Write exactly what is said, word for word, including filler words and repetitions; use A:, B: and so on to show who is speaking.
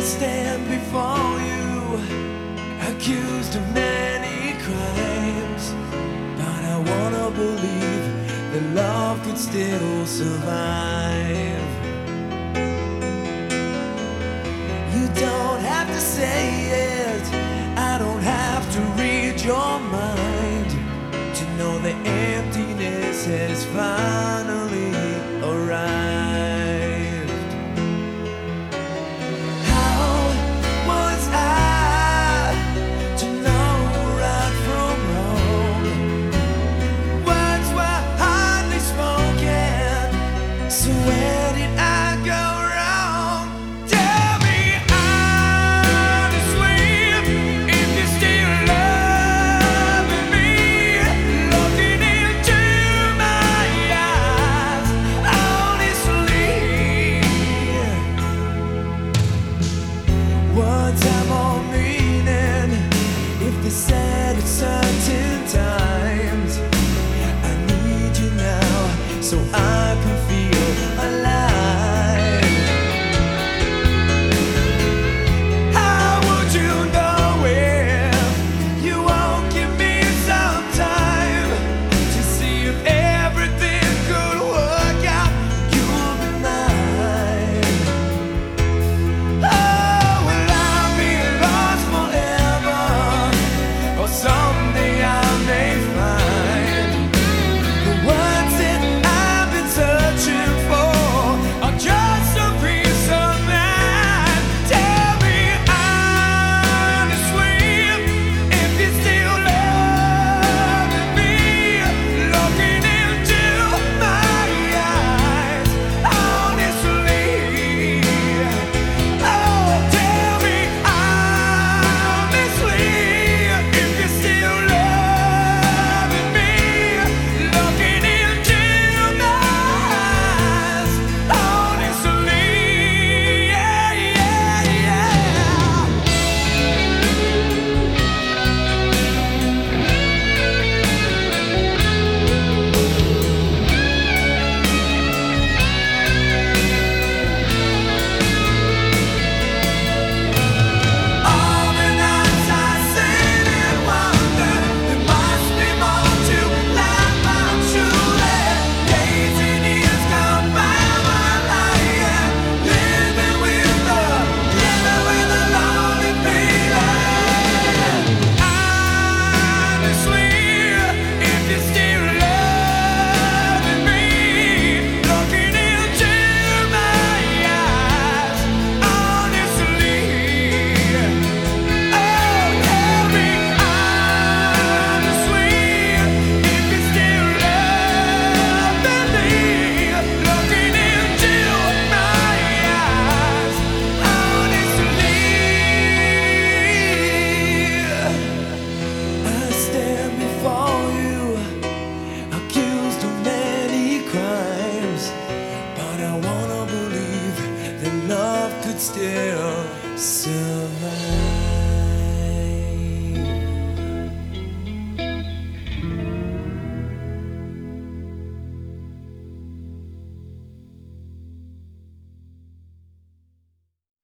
A: stand before you, accused of many crimes, but I wanna believe that love could still survive. You don't have to say it, I don't have to read your mind to know the emptiness has finally arrived. How was I to know right from wrong? Words were hardly spoken, so where did I go wrong? Tell me honestly if you're still loving me, looking into my eyes honestly. Words have more meaning if they're said at certain times. I need you now so I can feel alive. How would you know if you won't give me some time to see if everything could work out? You'll be mine. Oh, will I be lost forever, or someday I may find the words that I've been searching for are just a peace of mind? Tell me honestly if you're still loving me, looking into my eyes honestly. Oh, tell me honestly if you're still loving me, looking into my eyes honestly. Yeah, yeah, yeah. All the nights I sit and wonder, there must be more to life, I'm sure. Days and years gone by while I am living with the, living with a lonely feeling. Honestly, if you're still loving me, looking into my eyes honestly. Oh, tell me honestly if you're still loving me, looking into my eyes honestly. I stand before you, accused of many crimes, but I wanna believe that love could still survive.